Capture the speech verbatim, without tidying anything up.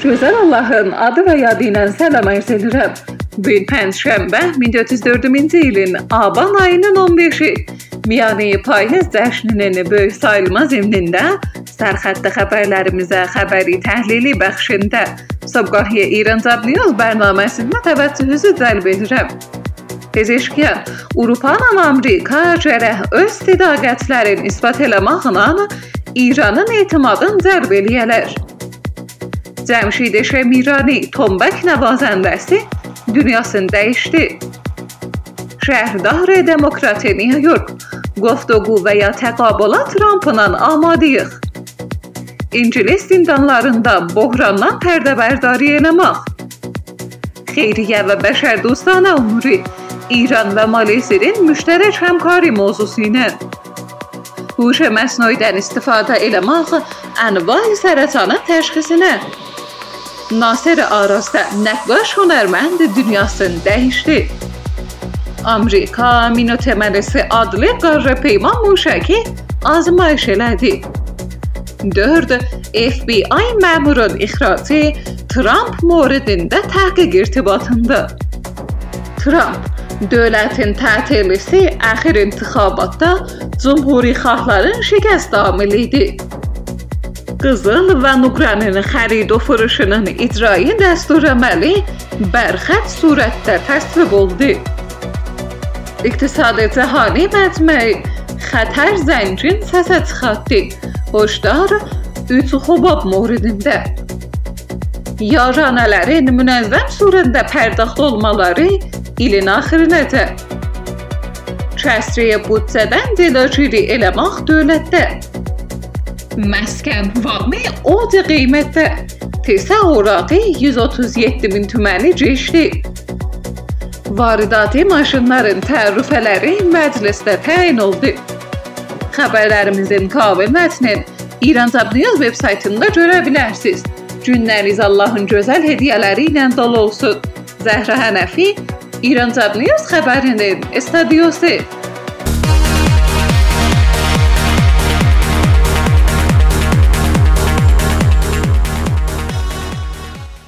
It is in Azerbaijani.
Gözəl Allahın adı və yadı ilə salam arz edirəm. Bugün Pənşənbə min dörd yüz dördüncü ilin Aban ayının on beşi. Miyane payız cəşninin böyük sayılmaz imnində sərxəttə xəbərlərimizə xəbəri təhlili bəxşində Sabqahiyə İran News bərnaməsində təvəccühünüzü cəlb edirəm. Pezeşkən, Avropanın Amerika cərəh öz istidaqətlərin isbat eləmaqla İranın etimadını cəlb eləyələr. Cəmşid Şəmirani tombak nəvazəndəsi dünyasını dəyişdi. Şəhrdar Demokrat New York گفتگو və ya təqabüla Trump'la amadıyıq. İngilis zindanlarında bohrandan pərdəbərdari eləmək. Xeyriyyə və bəşər dostana umuri İran və Maleziyinin müştərək həmkarı mövzusu ilə. Huş məsnuidən istifadə eləmək anvay sərətanın təşxisinə. Nasir Aras'ta nəqqaş hünərmənd dünyasını dəyişdi. Amerika Mino Temelesi adlı qarşı peyman muşəki azmayış elədi. dörd F B I məmurun ixracı Trump moridində təhqiq irtibatında. Trump, dövlətin tətilisi əxir intixabatda cumhuri xalqların şikəst amilidir. Qızıl və Nuqranın xərid və fırışının icrayı dəstur əməli bərxət surətdə təsvib oldu. İqtisad cəhani məcməyi xətər zəncin səsə çıxartdı. Hoşdar üç xubab moridində. Yaranələrin münəzzəm surətdə pərdaxt olmaları ilin axirinəcə. Kəsriyə büdcədən dilaciri eləmək dövlətdə. Məskən vaqmi oca qiymətdə təsəvvüratı yüz otuz yeddi min tüməni geçdi. Varidatı maşınların tərifələri məclisdə təyin oldu. Xəbərlərimizin kamil mətnini İran News web saytında görə bilərsiniz. Günləriniz Allahın gözəl hediyələri ilə dolu olsun. Zəhra Hənəfi, İran News xəbərinin studiosu.